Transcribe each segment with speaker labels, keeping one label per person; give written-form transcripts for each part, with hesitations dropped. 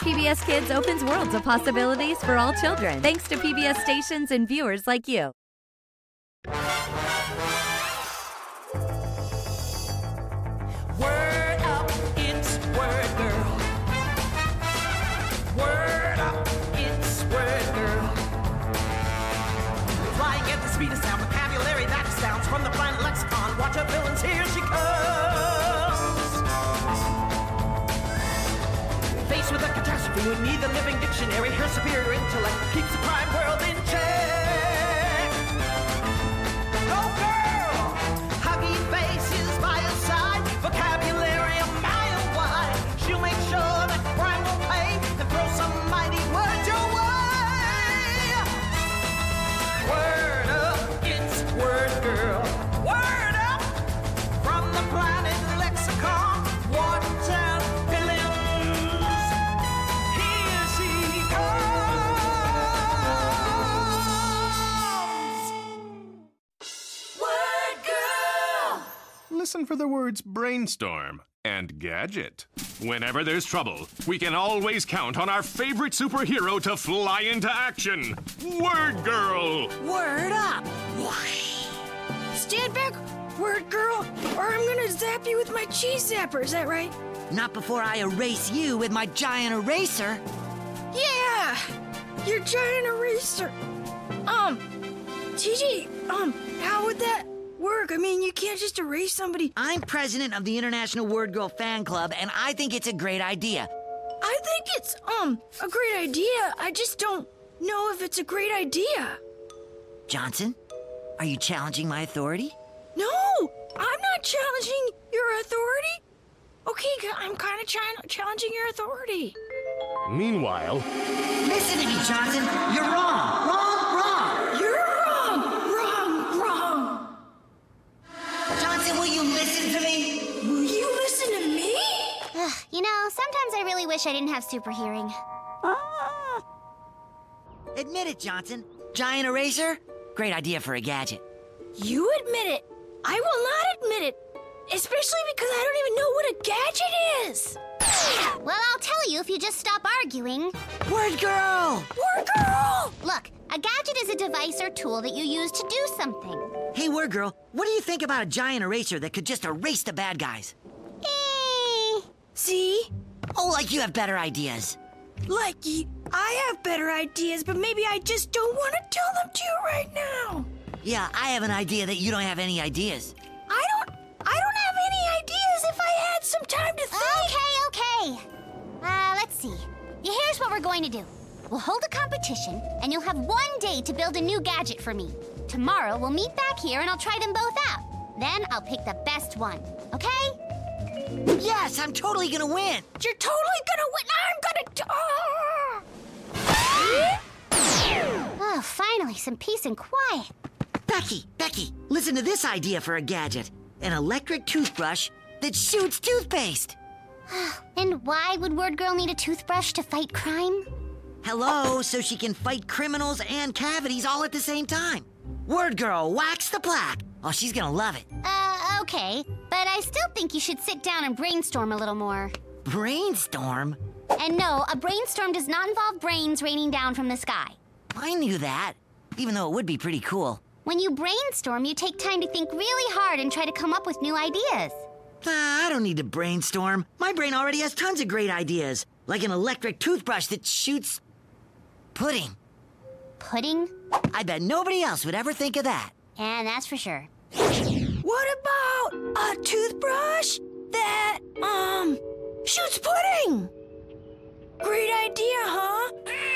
Speaker 1: PBS Kids opens worlds of possibilities for all children, thanks to PBS stations and viewers like you.
Speaker 2: Word up, it's Word Girl. Word up, it's Word Girl. Flying at the speed of sound, vocabulary that astounds from the planet lexicon. Watch her villains, here she comes. Faced with a catastrophe, we need the living dictionary. Her superior intellect keeps the crime world in check. Go girl! Huggy faces by her side, vocabulary a mile wide. She'll make sure that crime will pay and throw some mighty words your way. Word up, it's Word Girl. Word up from the planet lexicon. Water billions. Here she comes. Word Girl.
Speaker 3: Listen for the words brainstorm and gadget. Whenever there's trouble, we can always count on our favorite superhero to fly into action. Word Girl!
Speaker 4: Word up! Whoosh. Stand back, Word Girl, or I'm gonna zap you with my cheese zapper, is that right?
Speaker 5: Not before I erase you with my giant eraser.
Speaker 4: Yeah! Your giant eraser. TJ, how would that work? I mean, you can't just erase somebody.
Speaker 5: I'm president of the International Word Girl Fan Club, and I think it's a great idea.
Speaker 4: I think it's, a great idea. I just don't know if it's a great idea.
Speaker 5: Johnson, are you challenging my authority?
Speaker 4: No, I'm not challenging your authority. Okay, I'm kind of challenging your authority.
Speaker 3: Meanwhile,
Speaker 5: Listen to me, Johnson. You're wrong. Wrong.
Speaker 4: You're wrong.
Speaker 5: Johnson, will you listen to me?
Speaker 4: Will you listen to me?
Speaker 6: You know, sometimes I really wish I didn't have super hearing.
Speaker 5: Admit it, Johnson. Giant eraser? Great idea for a gadget.
Speaker 4: You admit it. I will not admit it. Especially because I don't even know what a gadget is.
Speaker 6: Well, I'll tell you if you just stop arguing.
Speaker 5: Word Girl!
Speaker 4: Word Girl!
Speaker 6: Look, a gadget is a device or tool that you use to do something.
Speaker 5: Hey, Word Girl, what do you think about a giant eraser that could just erase the bad guys?
Speaker 4: See?
Speaker 5: Oh, like you have better ideas.
Speaker 4: Likey, I have better ideas, but maybe I just don't want to tell them to you right now.
Speaker 5: Yeah, I have an idea that you don't have any ideas.
Speaker 4: I don't have any ideas if I had some time to think.
Speaker 6: Okay. Let's see. Here's what we're going to do. We'll hold a competition, and you'll have 1 day to build a new gadget for me. Tomorrow, we'll meet back here, and I'll try them both out. Then I'll pick the best one, okay?
Speaker 5: Yes, I'm totally gonna win.
Speaker 4: You're totally gonna win.
Speaker 6: Oh, finally, some peace and quiet.
Speaker 5: Becky, listen to this idea for a gadget. An electric toothbrush that shoots toothpaste.
Speaker 6: And why would Word Girl need a toothbrush to fight crime?
Speaker 5: Hello, so she can fight criminals and cavities all at the same time. Word Girl, wax the plaque. Oh, she's gonna love it.
Speaker 6: Okay. But I still think you should sit down and brainstorm a little more.
Speaker 5: Brainstorm?
Speaker 6: And no, a brainstorm does not involve brains raining down from the sky.
Speaker 5: I knew that, even though it would be pretty cool.
Speaker 6: When you brainstorm, you take time to think really hard and try to come up with new ideas.
Speaker 5: I don't need to brainstorm. My brain already has tons of great ideas, like an electric toothbrush that shoots pudding.
Speaker 6: Pudding?
Speaker 5: I bet nobody else would ever think of that.
Speaker 6: And that's for sure.
Speaker 4: What about a toothbrush that, shoots pudding? Great idea, huh?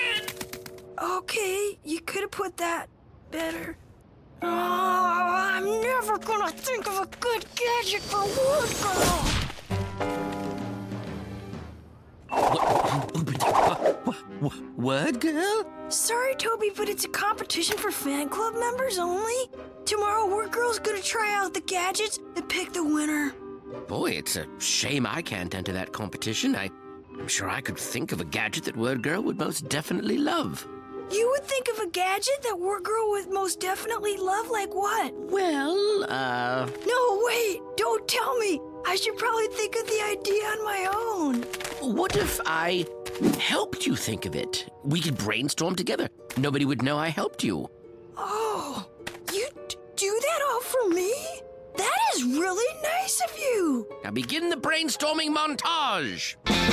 Speaker 4: Okay, you could have put that better. Oh, I'm never gonna think of a good gadget for Word Girl.
Speaker 2: Word Girl?
Speaker 4: Sorry, Toby, but it's a competition for fan club members only. Tomorrow, Word Girl's gonna try out the gadgets and pick the winner.
Speaker 7: Boy, it's a shame I can't enter that competition. I'm sure I could think of a gadget that Word Girl would most definitely love.
Speaker 4: You would think of a gadget that Word Girl would most definitely love, like what?
Speaker 7: Well,
Speaker 4: No, wait, don't tell me. I should probably think of the idea on my own.
Speaker 7: what if I helped you think of it. We could brainstorm together. Nobody would know I helped you.
Speaker 4: Oh, you do that all for me? That is really nice of you.
Speaker 7: Now begin the brainstorming montage.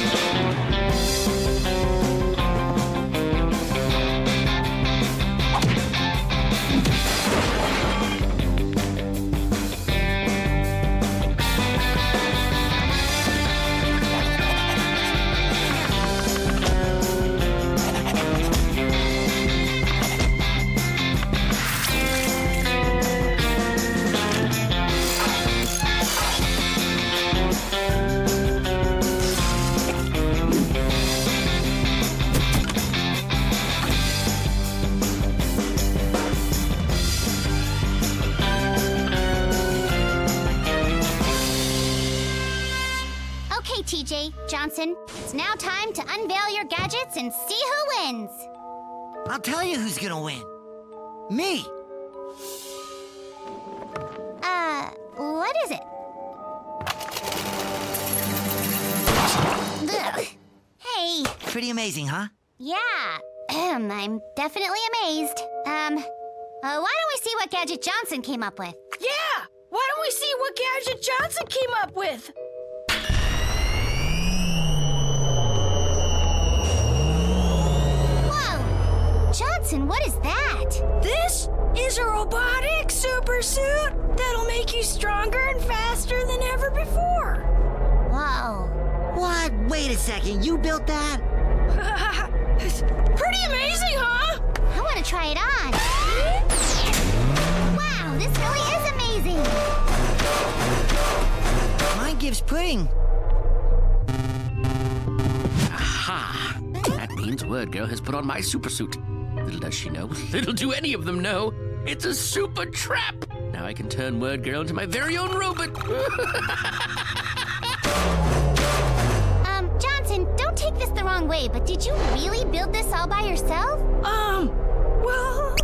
Speaker 6: TJ, Johnson, it's now time to unveil your gadgets and see who wins.
Speaker 5: I'll tell you who's gonna win. Me.
Speaker 6: What is it? Ugh. Hey.
Speaker 5: Pretty amazing, huh?
Speaker 6: Yeah. I'm definitely amazed. Why don't we see what gadget Johnson came up with?
Speaker 4: Yeah! Why don't we see what gadget Johnson came up with?
Speaker 6: Johnson, what is that?
Speaker 4: This is a robotic super suit that'll make you stronger and faster than ever before.
Speaker 6: Whoa.
Speaker 5: What? Wait a second, you built that?
Speaker 4: Pretty amazing, huh?
Speaker 6: I want to try it on. Wow, this really is amazing.
Speaker 5: Mine gives pudding.
Speaker 7: Aha! That means Word Girl has put on my super suit. Little does she know, little do any of them know, it's a super trap! Now I can turn Word Girl into my very own robot.
Speaker 6: Johnson, don't take this the wrong way, but did you really build this all by yourself?
Speaker 4: Well...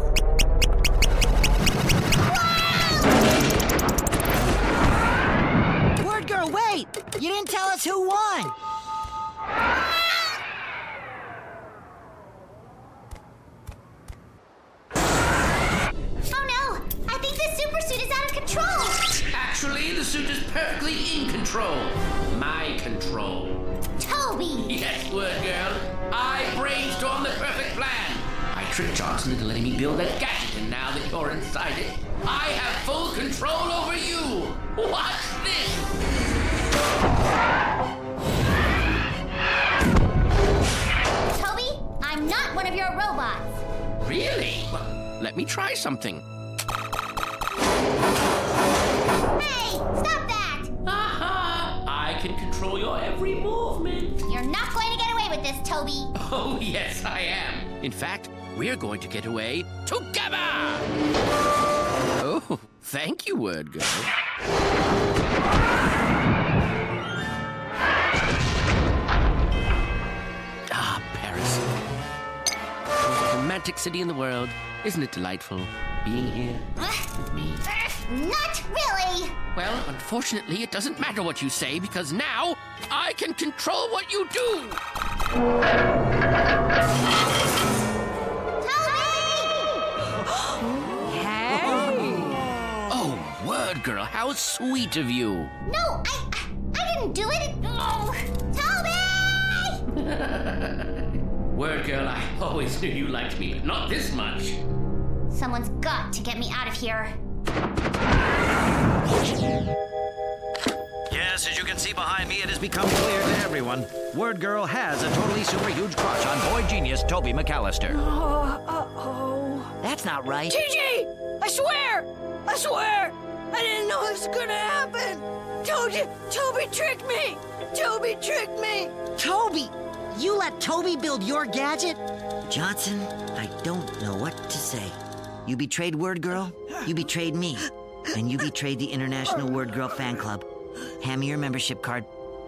Speaker 5: Wow! Word Girl, wait! You didn't tell us who won!
Speaker 7: Actually, the suit is perfectly in control. My control.
Speaker 6: Toby!
Speaker 7: Yes, Word Girl. I brainstormed the perfect plan. I tricked Johnson into letting me build that gadget, and now that you're inside it, I have full control over you. Watch this.
Speaker 6: Toby, I'm not one of your robots.
Speaker 7: Really? Well, let me try something.
Speaker 6: Hey, stop that!
Speaker 7: Aha! I can control your every movement.
Speaker 6: You're not going to get away with this, Toby.
Speaker 7: Oh, yes, I am. In fact, we're going to get away together. Oh, thank you, Word Girl. Ah, Paris. The most romantic city in the world. Isn't it delightful being here with me?
Speaker 6: Not really!
Speaker 7: Well, unfortunately, it doesn't matter what you say, because now I can control what you do! Oh, Word Girl, how sweet of you!
Speaker 6: No, I didn't do it! Oh, Toby!
Speaker 7: Word Girl, I always knew you liked me, but not this much.
Speaker 6: Someone's got to get me out of here.
Speaker 8: Yes, as you can see behind me, it has become clear to everyone. Word Girl has a totally super huge crush on boy genius Toby McAllister.
Speaker 5: That's not right.
Speaker 4: TJ! I swear! I didn't know this was gonna happen! Toby tricked me! Toby tricked me!
Speaker 5: Toby! You let Toby build your gadget? Johnson, I don't know what to say. You betrayed Word Girl, you betrayed me, and you betrayed the International Word Girl Fan Club. Hand me your membership card.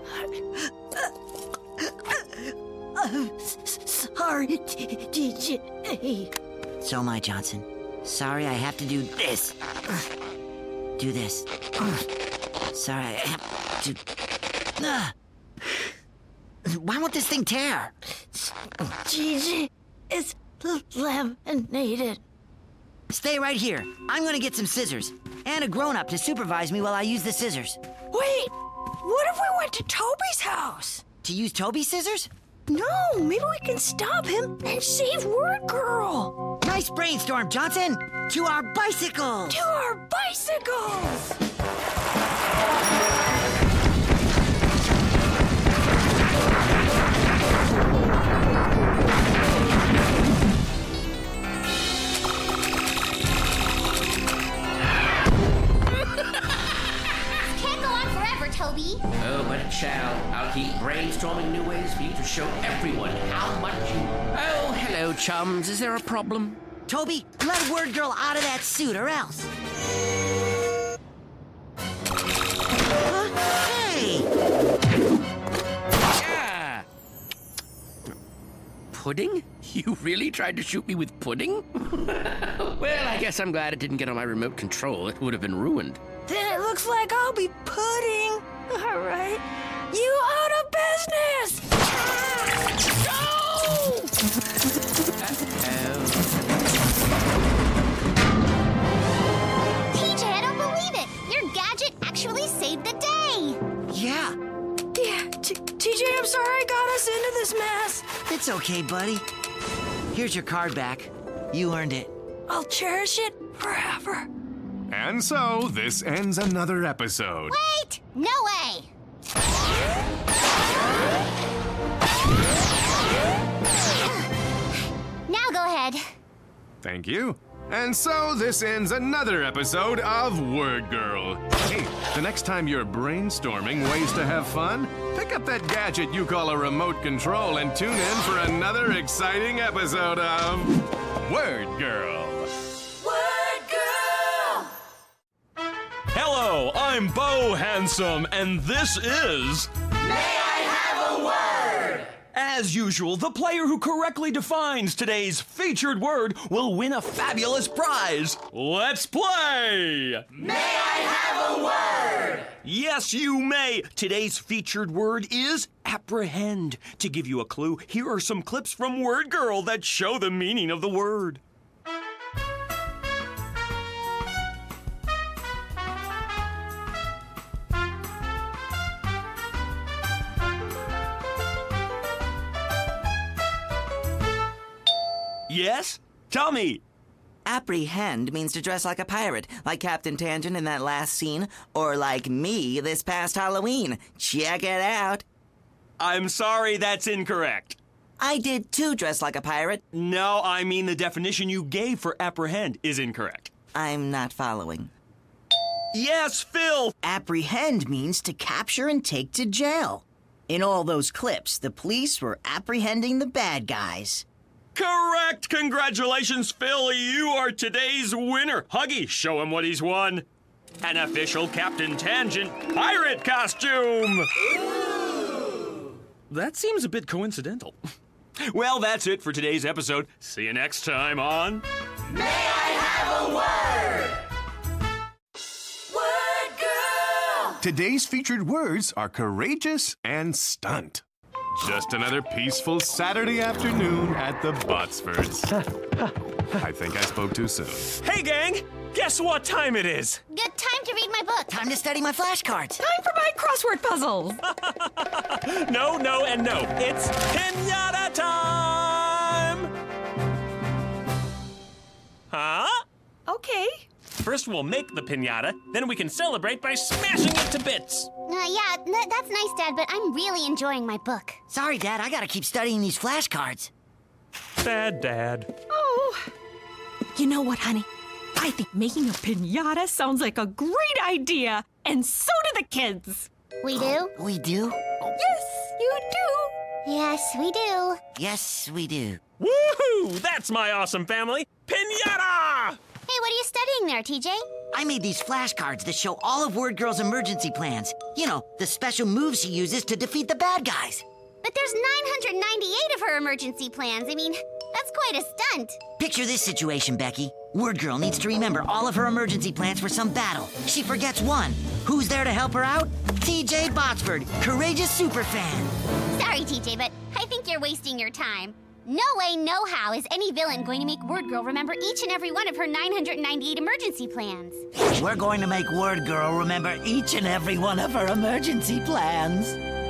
Speaker 4: Sorry, TJ.
Speaker 5: So am I, Johnson. Sorry I have to do this. Do this. Sorry I have to... Why won't this thing tear?
Speaker 4: Gigi is laminated.
Speaker 5: Stay right here. I'm gonna get some scissors. And a grown-up to supervise me while I use the scissors.
Speaker 4: Wait, what if we went to Toby's house?
Speaker 5: To use Toby's scissors?
Speaker 4: No, maybe we can stop him and save Word Girl.
Speaker 5: Nice brainstorm, Johnson! To our bicycles!
Speaker 4: To our bicycles!
Speaker 6: Toby.
Speaker 7: Oh, but it shall. I'll keep brainstorming new ways for you to show everyone how much you... Oh, hello, chums. Is there a problem?
Speaker 5: Toby, let Word Girl out of that suit or else. Hey!
Speaker 7: Yeah! Pudding? You really tried to shoot me with pudding? Well, I guess I'm glad it didn't get on my remote control. It would have been ruined.
Speaker 4: Then it looks like I'll be pudding. All right. You out of business!
Speaker 7: No!
Speaker 6: TJ, I don't believe it. Your gadget actually saved the day.
Speaker 5: Yeah.
Speaker 4: Yeah, TJ, I'm sorry I got us into this mess.
Speaker 5: It's okay, buddy. Here's your card back. You earned it.
Speaker 4: I'll cherish it forever.
Speaker 3: And so, this ends another episode.
Speaker 6: Wait! No way! Now go ahead.
Speaker 3: Thank you. And so, this ends another episode of Word Girl. Hey, the next time you're brainstorming ways to have fun, pick up that gadget you call a remote control and tune in for another exciting episode of Word Girl.
Speaker 9: Hello, I'm Bo Handsome, and this is...
Speaker 2: May I have a word?
Speaker 9: As usual, the player who correctly defines today's featured word will win a fabulous prize. Let's play!
Speaker 2: May I have a word?
Speaker 9: Yes, you may. Today's featured word is apprehend. To give you a clue, here are some clips from Word Girl that show the meaning of the word. Yes? Tell me.
Speaker 5: Apprehend means to dress like a pirate, like Captain Tangent in that last scene, or like me this past Halloween. Check it out.
Speaker 9: I'm sorry, that's incorrect.
Speaker 5: I did too dress like a pirate.
Speaker 9: No, I mean the definition you gave for apprehend is incorrect.
Speaker 5: I'm not following.
Speaker 9: Yes, Phil!
Speaker 5: Apprehend means to capture and take to jail. In all those clips, the police were apprehending the bad guys.
Speaker 9: Correct! Congratulations, Phil! You are today's winner! Huggy, show him what he's won. An official Captain Tangent pirate costume! Ooh. That seems a bit coincidental. Well, that's it for today's episode. See you next time on...
Speaker 2: May I have a word? Word Girl!
Speaker 3: Today's featured words are courageous and stunt. Just another peaceful Saturday afternoon at the Botsfords. I think I spoke too soon.
Speaker 9: Hey, gang! Guess what time it is?
Speaker 6: Good time to read my book.
Speaker 5: Time to study my flashcards.
Speaker 1: Time for my crossword puzzles.
Speaker 9: No, no, and no. It's pinata time! Huh?
Speaker 1: Okay.
Speaker 9: First we'll make the pinata, then we can celebrate by smashing it to bits.
Speaker 6: Yeah, that's nice, Dad, but I'm really enjoying my book.
Speaker 5: Sorry, Dad, I gotta keep studying these flashcards.
Speaker 9: Sad Dad.
Speaker 1: Oh. You know what, honey? I think making a piñata sounds like a great idea, and so do the kids.
Speaker 6: We do?
Speaker 5: We do?
Speaker 1: Yes, you do.
Speaker 6: Yes, we do.
Speaker 5: Yes, we do.
Speaker 9: Woohoo! That's my awesome family. Pinata!
Speaker 6: Hey, what are you studying there, TJ?
Speaker 5: I made these flashcards that show all of Word Girl's emergency plans. You know, the special moves she uses to defeat the bad guys.
Speaker 6: But there's 998 of her emergency plans. I mean, that's quite a stunt.
Speaker 5: Picture this situation, Becky. Word Girl needs to remember all of her emergency plans for some battle. She forgets one. Who's there to help her out? TJ Botsford, courageous superfan.
Speaker 6: Sorry, Sorry, TJ, but I think you're wasting your time. No way, no how is any villain going to make Word Girl remember each and every one of her 998 emergency plans.
Speaker 5: We're going to make Word Girl remember each and every one of her emergency plans.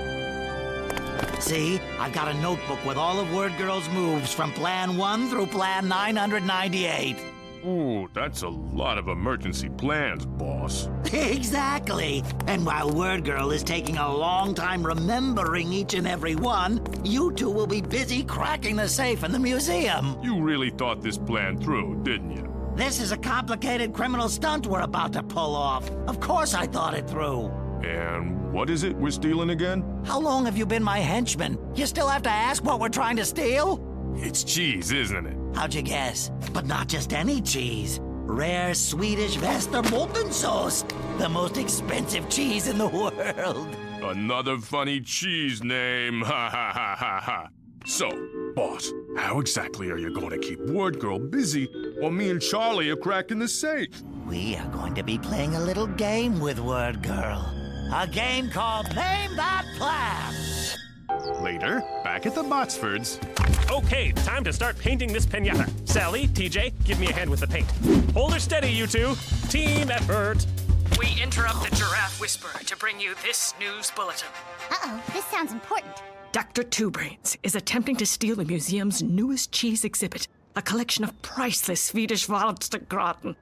Speaker 5: See, I've got a notebook with all of Word Girl's moves from Plan 1 through Plan 998.
Speaker 3: Ooh, that's a lot of emergency plans, boss.
Speaker 5: Exactly. And while Word Girl is taking a long time remembering each and every one, you two will be busy cracking the safe in the museum.
Speaker 3: You really thought this plan through, didn't you?
Speaker 5: This is a complicated criminal stunt we're about to pull off. Of course I thought it through.
Speaker 3: And what is it we're stealing again?
Speaker 5: How long have you been my henchman? You still have to ask what we're trying to steal?
Speaker 3: It's cheese, isn't it?
Speaker 5: How'd you guess? But not just any cheese. Rare Swedish Västerbottensost, the most expensive cheese in the world.
Speaker 3: Another funny cheese name. Ha ha ha ha ha. So, boss, how exactly are you going to keep Word Girl busy while me and Charlie are cracking the safe?
Speaker 5: We are going to be playing a little game with Word Girl. A game called Name That Plan.
Speaker 3: Later, back at the Botsfords.
Speaker 10: Okay, time to start painting this piñata. Sally, TJ, give me a hand with the paint. Hold her steady, you two. Team effort.
Speaker 1: We interrupt the Giraffe Whisperer to bring you this news bulletin.
Speaker 6: Uh-oh, this sounds important.
Speaker 1: Dr. Two Brains is attempting to steal the museum's newest cheese exhibit, a collection of priceless Swedish Valstergraten.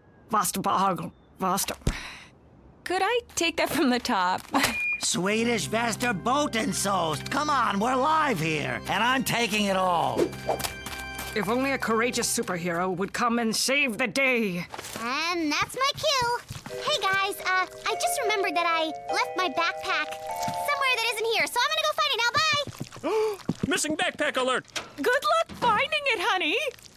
Speaker 11: Could I take that from the top?
Speaker 5: Swedish Västerbottensost. Come on, we're live here, and I'm taking it all.
Speaker 1: If only a courageous superhero would come and save the day.
Speaker 6: And that's my cue. Hey guys, I just remembered that I left my backpack somewhere that isn't here, so I'm gonna go find it now. Bye.
Speaker 10: Missing backpack alert.
Speaker 1: Good luck finding it, honey.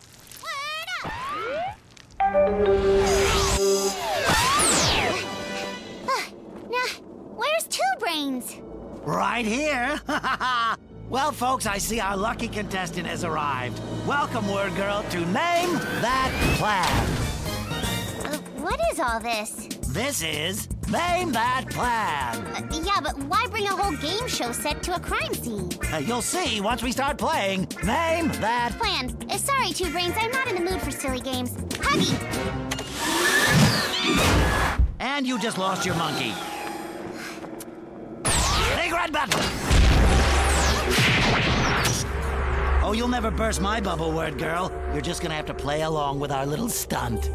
Speaker 6: Now, where's Two Brains?
Speaker 5: Right here. Well, folks, I see our lucky contestant has arrived. Welcome, Word Girl, to Name That Plan.
Speaker 6: What is all this?
Speaker 5: This is Name That Plan.
Speaker 6: Yeah, but why bring a whole game show set to a crime scene?
Speaker 5: You'll see once we start playing. Name That
Speaker 6: Plan. Sorry, Two Brains, I'm not in the mood for silly games. Huggy!
Speaker 5: And you just lost your monkey. Big red button. Oh, you'll never burst my bubble, Word Girl. You're just gonna have to play along with our little stunt.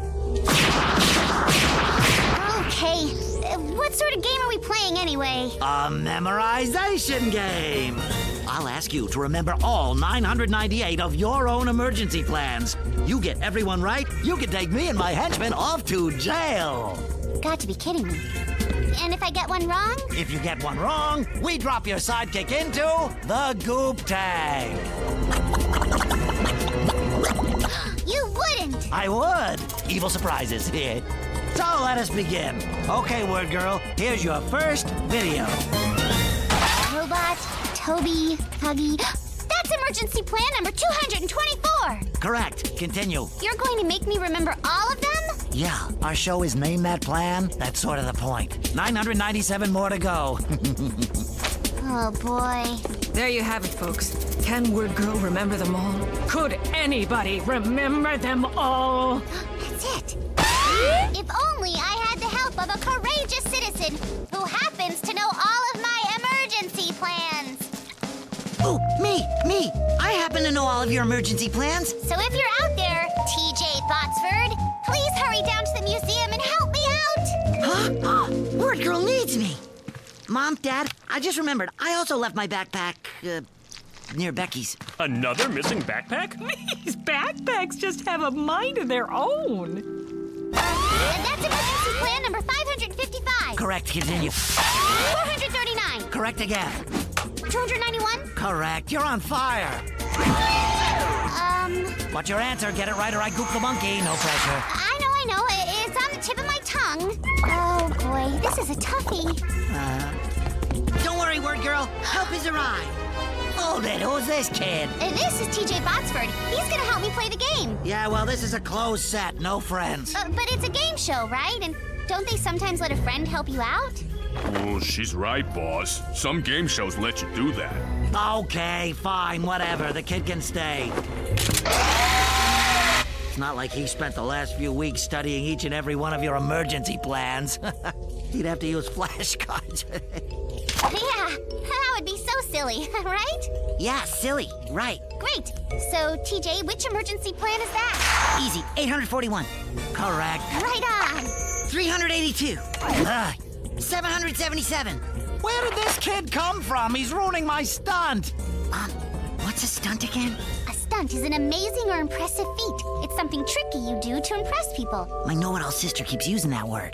Speaker 6: Okay, what sort of game are we playing anyway?
Speaker 5: A memorization game. I'll ask you to remember all 998 of your own emergency plans. You get everyone right, you can take me and my henchmen off to jail.
Speaker 6: Got to be kidding me. And if I get one wrong?
Speaker 5: If you get one wrong, we drop your sidekick into the goop tank.
Speaker 6: You wouldn't!
Speaker 5: I would. Evil surprises. So let us begin. Okay, Word Girl, here's your first video.
Speaker 6: Robot, Toby, Huggy. That's emergency plan number 224.
Speaker 5: Correct. Continue.
Speaker 6: You're going to make me remember all of them?
Speaker 5: Yeah, our show is Name That Plan. That's sort of the point. 997 more to go.
Speaker 6: Oh, boy.
Speaker 1: There you have it, folks. Can Word Girl remember them all? Could anybody remember them all?
Speaker 6: That's it. If only I had the help of a courageous citizen who happens to know all of my emergency plans.
Speaker 5: Oh, me. I happen to know all of your emergency plans.
Speaker 6: So if you're out there, TJ Botsford, please hurry down to the museum and help me out.
Speaker 5: Huh? Word Girl needs me. Mom, Dad, I just remembered. I also left my backpack, near Becky's.
Speaker 10: Another missing backpack?
Speaker 1: These backpacks just have a mind of their own.
Speaker 6: And that's emergency plan number 555.
Speaker 5: Correct, continue.
Speaker 6: 439.
Speaker 5: Correct again.
Speaker 6: 291.
Speaker 5: Correct, you're on fire. What's your answer? Get it right or I goop the monkey. No pressure.
Speaker 6: I know. It's on the tip of my tongue. Oh, boy. This is a toughie.
Speaker 5: Don't worry, Word Girl. Help has arrived. Hold it. Who's this kid?
Speaker 6: This is TJ Botsford. He's gonna help me play the game.
Speaker 5: Yeah, well, this is a closed set. No friends.
Speaker 6: But it's a game show, right? And don't they sometimes let a friend help you out?
Speaker 3: Oh, she's right, boss. Some game shows let you do that.
Speaker 8: Okay, fine, whatever. The kid can stay. It's not like he spent the last few weeks studying each and every one of your emergency plans. He'd have to use flashcards.
Speaker 6: Yeah, that would be so silly, right?
Speaker 5: Yeah, silly. Right.
Speaker 6: Great. So, TJ, which emergency plan is that?
Speaker 5: Easy. 841.
Speaker 8: Correct.
Speaker 6: Right on.
Speaker 5: 382. 777.
Speaker 8: Where did this kid come from? He's ruining my stunt.
Speaker 5: What's a stunt again?
Speaker 6: A stunt is an amazing or impressive feat. It's something tricky you do to impress people.
Speaker 5: My know-it-all sister keeps using that word.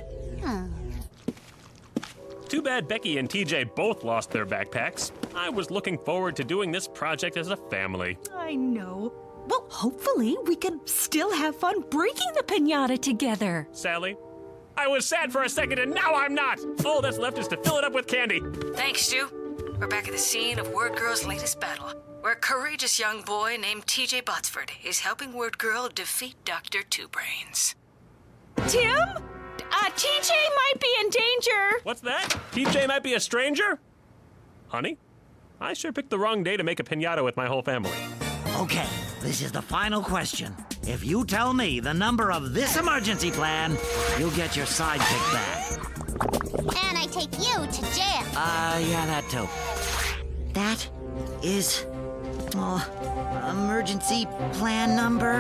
Speaker 10: Too bad Becky and TJ both lost their backpacks. I was looking forward to doing this project as a family.
Speaker 1: I know. Well, hopefully we can still have fun breaking the piñata together.
Speaker 10: Sally, I was sad for a second and now I'm not. All that's left is to fill it up with candy.
Speaker 12: Thanks, Stu. We're back at the scene of Word Girl's latest battle, where a courageous young boy named TJ Botsford is helping Word Girl defeat Dr. Two Brains.
Speaker 1: Tim? TJ might be in danger.
Speaker 10: What's that? TJ might be a stranger? Honey, I sure picked the wrong day to make a piñata with my whole family.
Speaker 8: Okay, this is the final question. If you tell me the number of this emergency plan, you'll get your sidekick back.
Speaker 6: And I take you to jail.
Speaker 8: Yeah, that too.
Speaker 5: That is... emergency plan number...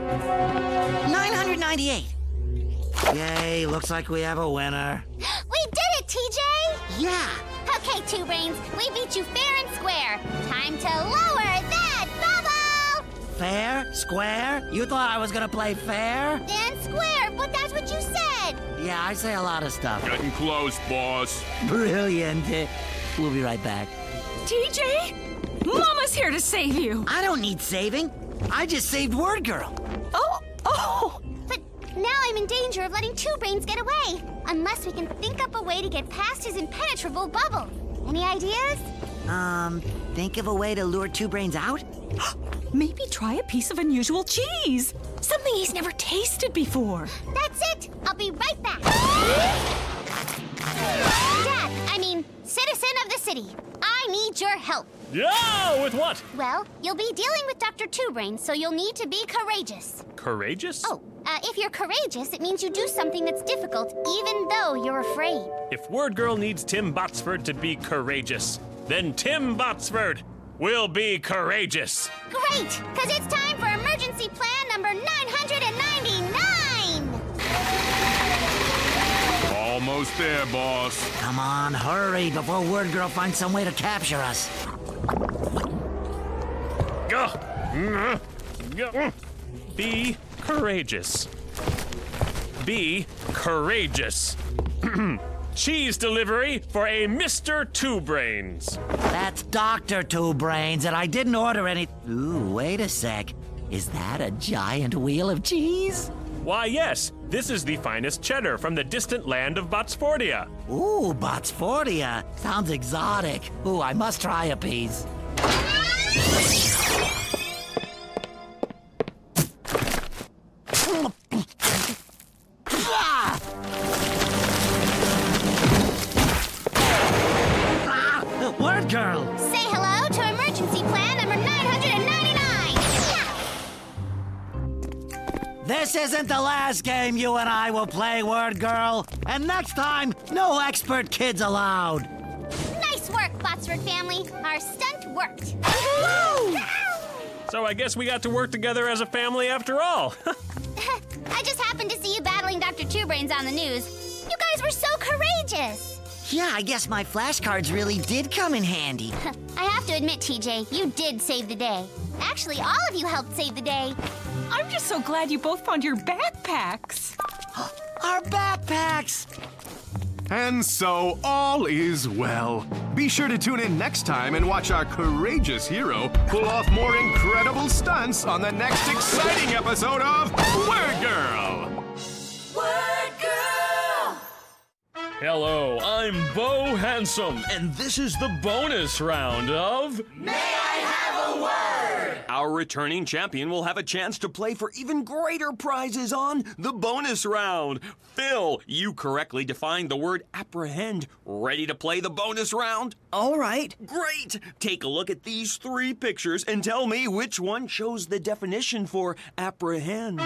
Speaker 5: 998.
Speaker 8: Yay, looks like we have a winner.
Speaker 6: We did it, TJ!
Speaker 5: Yeah.
Speaker 6: Okay, Two Brains, we beat you fair and square. Time to lower that bubble!
Speaker 8: Fair? Square? You thought I was gonna play fair?
Speaker 6: And square, but that's what you said.
Speaker 8: Yeah, I say a lot of stuff.
Speaker 3: Getting close, boss.
Speaker 8: Brilliant. We'll be right back.
Speaker 1: TJ? Mama's here to save you.
Speaker 5: I don't need saving. I just saved Word Girl.
Speaker 1: Oh!
Speaker 6: But now I'm in danger of letting Two Brains get away. Unless we can think up a way to get past his impenetrable bubble. Any ideas?
Speaker 5: Think of a way to lure Two Brains out?
Speaker 1: Maybe try a piece of unusual cheese. Something he's never tasted before.
Speaker 6: That's it. I'll be right back. Citizen of the city, I need your help.
Speaker 10: Yeah, with what?
Speaker 6: Well, you'll be dealing with Dr. Two Brains, so you'll need to be courageous.
Speaker 10: Courageous?
Speaker 6: Oh, if you're courageous, it means you do something that's difficult, even though you're afraid.
Speaker 10: If Word Girl needs Tim Botsford to be courageous, then Tim Botsford will be courageous.
Speaker 6: Great, because it's time for emergency plan number 999.
Speaker 3: Almost there, boss.
Speaker 8: Come on, hurry before Word Girl finds some way to capture us.
Speaker 10: Be courageous. Be courageous. Cheese delivery for a Mr. Two Brains.
Speaker 8: That's Dr. Two Brains, and I didn't order any... Ooh, wait a sec. Is that a giant wheel of cheese?
Speaker 10: Why, yes. This is the finest cheddar from the distant land of Botsfordia.
Speaker 8: Ooh, Botsfordia. Sounds exotic. Ooh, I must try a piece. Word Girl!
Speaker 6: Say hello to emergency plan number 999.
Speaker 8: This isn't the last game you and I will play, Word Girl. And next time, no expert kids allowed.
Speaker 6: Nice work, Botsford family. Our stunt worked.
Speaker 10: So I guess we got to work together as a family after all.
Speaker 6: I just happened to see you battling Dr. Two Brains on the news. You guys were so courageous.
Speaker 5: Yeah, I guess my flashcards really did come in handy.
Speaker 6: I have to admit, TJ, you did save the day. Actually, all of you helped save the day.
Speaker 1: I'm just so glad you both found your backpacks.
Speaker 8: Our backpacks!
Speaker 3: And so all is well. Be sure to tune in next time and watch our courageous hero pull off more incredible stunts on the next exciting episode of Word Girl.
Speaker 4: Word Girl!
Speaker 9: Hello, I'm Bo Handsome, and this is the bonus round of...
Speaker 4: May I have a word?
Speaker 9: Our returning champion will have a chance to play for even greater prizes on the bonus round. Phil, you correctly defined the word apprehend. Ready to play the bonus round?
Speaker 13: All right.
Speaker 9: Great! Take a look at these 3 pictures and tell me which one shows the definition for apprehend.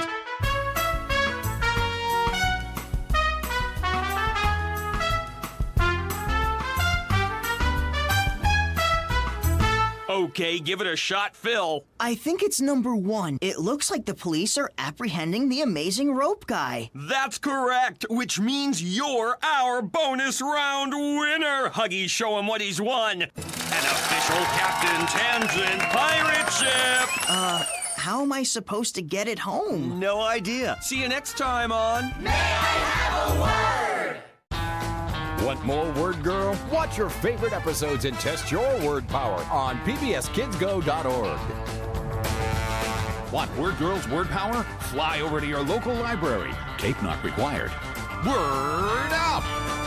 Speaker 9: Okay, give it a shot, Phil.
Speaker 13: I think it's number 1. It looks like the police are apprehending the amazing rope guy.
Speaker 9: That's correct, which means you're our bonus round winner. Huggy, show him what he's won. An official Captain Tangent pirate ship.
Speaker 13: How am I supposed to get it home?
Speaker 9: No idea. See you next time on
Speaker 2: May I Have a Word?
Speaker 14: Want more Word Girl? Watch your favorite episodes and test your word power on pbskidsgo.org. Want Word Girl's word power? Fly over to your local library. Tape not required. Word up!